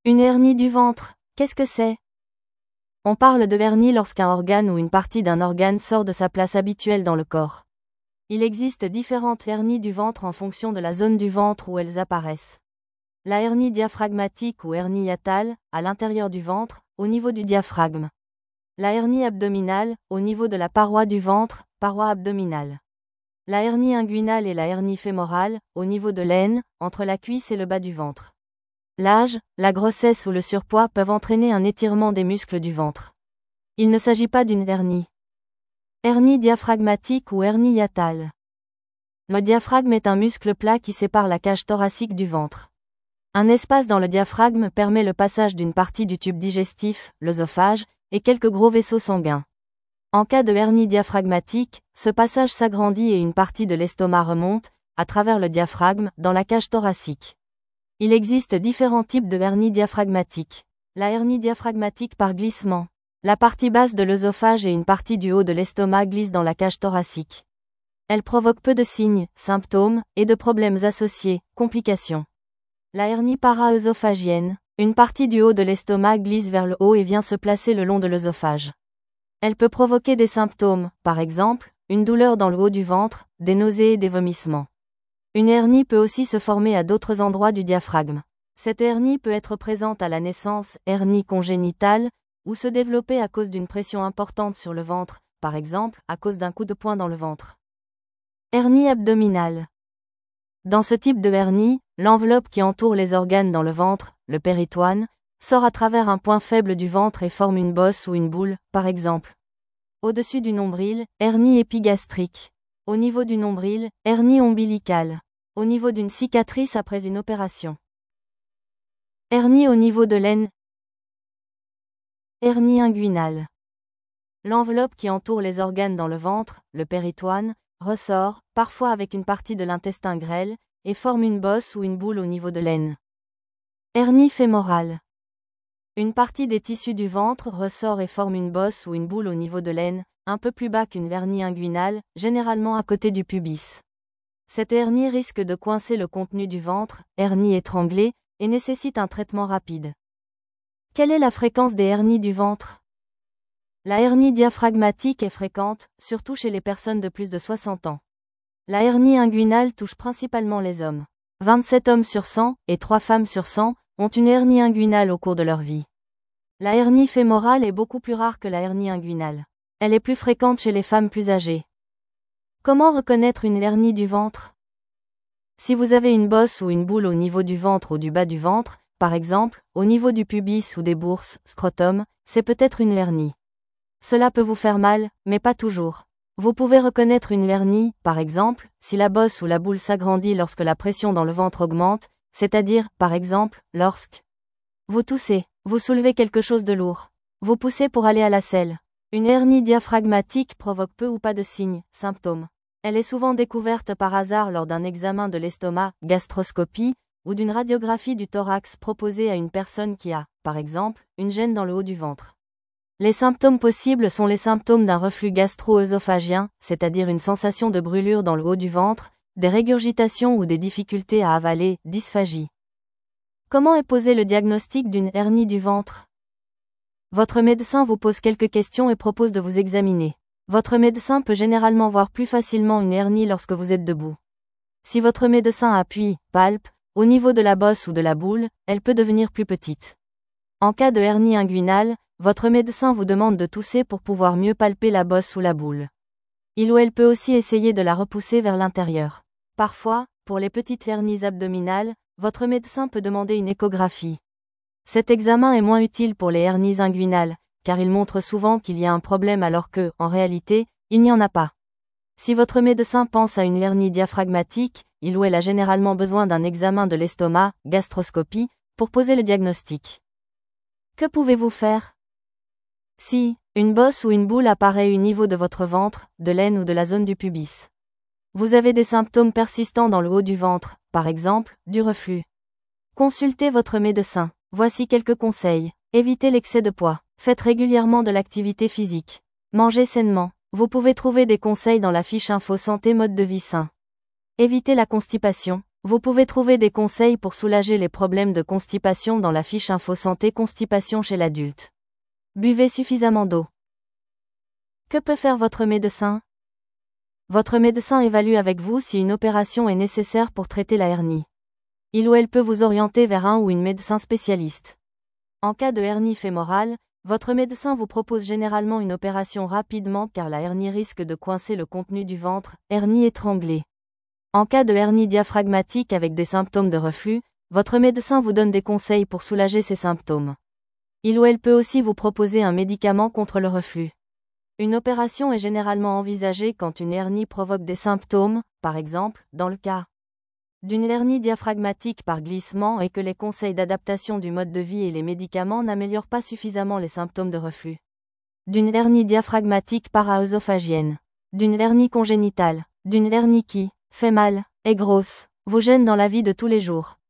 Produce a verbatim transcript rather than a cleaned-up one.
Une hernie du ventre, qu'est-ce que c'est? On parle de hernie lorsqu'un organe ou une partie d'un organe sort de sa place habituelle dans le corps. Il existe différentes hernies du ventre en fonction de la zone du ventre où elles apparaissent. La hernie diaphragmatique ou hernie hiatale, à l'intérieur du ventre, au niveau du diaphragme. La hernie abdominale, au niveau de la paroi du ventre, paroi abdominale. La hernie inguinale et la hernie fémorale, au niveau de l'aine, entre la cuisse et le bas du ventre. L'âge, la grossesse ou le surpoids peuvent entraîner un étirement des muscles du ventre. Il ne s'agit pas d'une hernie. Hernie diaphragmatique ou hernie hiatale. Le diaphragme est un muscle plat qui sépare la cage thoracique du ventre. Un espace dans le diaphragme permet le passage d'une partie du tube digestif, l'œsophage, et quelques gros vaisseaux sanguins. En cas de hernie diaphragmatique, ce passage s'agrandit et une partie de l'estomac remonte, à travers le diaphragme, dans la cage thoracique. Il existe différents types de hernie diaphragmatique. La hernie diaphragmatique par glissement. La partie basse de l'œsophage et une partie du haut de l'estomac glissent dans la cage thoracique. Elle provoque peu de signes, symptômes, et de problèmes associés, complications. La hernie para-œsophagienne. Une partie du haut de l'estomac glisse vers le haut et vient se placer le long de l'œsophage. Elle peut provoquer des symptômes, par exemple, une douleur dans le haut du ventre, des nausées et des vomissements. Une hernie peut aussi se former à d'autres endroits du diaphragme. Cette hernie peut être présente à la naissance, hernie congénitale, ou se développer à cause d'une pression importante sur le ventre, par exemple, à cause d'un coup de poing dans le ventre. Hernie abdominale. Dans ce type de hernie, l'enveloppe qui entoure les organes dans le ventre, le péritoine, sort à travers un point faible du ventre et forme une bosse ou une boule, par exemple. Au-dessus du nombril, hernie épigastrique. Au niveau du nombril, hernie ombilicale. Au niveau d'une cicatrice après une opération. Hernie au niveau de l'aine. Hernie inguinale. L'enveloppe qui entoure les organes dans le ventre, le péritoine, ressort, parfois avec une partie de l'intestin grêle, et forme une bosse ou une boule au niveau de l'aine. Hernie fémorale. Une partie des tissus du ventre ressort et forme une bosse ou une boule au niveau de l'aine, un peu plus bas qu'une hernie inguinale, généralement à côté du pubis. Cette hernie risque de coincer le contenu du ventre, hernie étranglée, et nécessite un traitement rapide. Quelle est la fréquence des hernies du ventre? La hernie diaphragmatique est fréquente, surtout chez les personnes de plus de soixante ans. La hernie inguinale touche principalement les hommes. vingt-sept hommes sur cent, et trois femmes sur cent, ont une hernie inguinale au cours de leur vie. La hernie fémorale est beaucoup plus rare que la hernie inguinale. Elle est plus fréquente chez les femmes plus âgées. Comment reconnaître une hernie du ventre? Si vous avez une bosse ou une boule au niveau du ventre ou du bas du ventre, par exemple, au niveau du pubis ou des bourses, scrotum, c'est peut-être une hernie. Cela peut vous faire mal, mais pas toujours. Vous pouvez reconnaître une hernie, par exemple, si la bosse ou la boule s'agrandit lorsque la pression dans le ventre augmente, c'est-à-dire, par exemple, lorsque vous toussez, vous soulevez quelque chose de lourd, vous poussez pour aller à la selle. Une hernie diaphragmatique provoque peu ou pas de signes, symptômes. Elle est souvent découverte par hasard lors d'un examen de l'estomac, gastroscopie, ou d'une radiographie du thorax proposée à une personne qui a, par exemple, une gêne dans le haut du ventre. Les symptômes possibles sont les symptômes d'un reflux gastro-œsophagien, c'est-à-dire une sensation de brûlure dans le haut du ventre, des régurgitations ou des difficultés à avaler, dysphagie. Comment est posé le diagnostic d'une hernie du ventre? Votre médecin vous pose quelques questions et propose de vous examiner. Votre médecin peut généralement voir plus facilement une hernie lorsque vous êtes debout. Si votre médecin appuie, palpe, au niveau de la bosse ou de la boule, elle peut devenir plus petite. En cas de hernie inguinale, votre médecin vous demande de tousser pour pouvoir mieux palper la bosse ou la boule. Il ou elle peut aussi essayer de la repousser vers l'intérieur. Parfois, pour les petites hernies abdominales, votre médecin peut demander une échographie. Cet examen est moins utile pour les hernies inguinales, car il montre souvent qu'il y a un problème alors que, en réalité, il n'y en a pas. Si votre médecin pense à une hernie diaphragmatique, il ou elle a généralement besoin d'un examen de l'estomac, gastroscopie, pour poser le diagnostic. Que pouvez-vous faire? Si une bosse ou une boule apparaît au niveau de votre ventre, de l'aine ou de la zone du pubis. Vous avez des symptômes persistants dans le haut du ventre, par exemple, du reflux. Consultez votre médecin. Voici quelques conseils. Évitez l'excès de poids. Faites régulièrement de l'activité physique. Mangez sainement. Vous pouvez trouver des conseils dans la fiche info santé mode de vie sain. Évitez la constipation. Vous pouvez trouver des conseils pour soulager les problèmes de constipation dans la fiche Info Santé Constipation chez l'adulte. Buvez suffisamment d'eau. Que peut faire votre médecin? Votre médecin évalue avec vous si une opération est nécessaire pour traiter la hernie. Il ou elle peut vous orienter vers un ou une médecin spécialiste. En cas de hernie fémorale, votre médecin vous propose généralement une opération rapidement car la hernie risque de coincer le contenu du ventre, hernie étranglée. En cas de hernie diaphragmatique avec des symptômes de reflux, votre médecin vous donne des conseils pour soulager ces symptômes. Il ou elle peut aussi vous proposer un médicament contre le reflux. Une opération est généralement envisagée quand une hernie provoque des symptômes, par exemple, dans le cas d'une hernie diaphragmatique par glissement et que les conseils d'adaptation du mode de vie et les médicaments n'améliorent pas suffisamment les symptômes de reflux. D'une hernie diaphragmatique para-œsophagienne. D'une hernie congénitale. D'une hernie qui fait mal, est grosse, vous gêne dans la vie de tous les jours.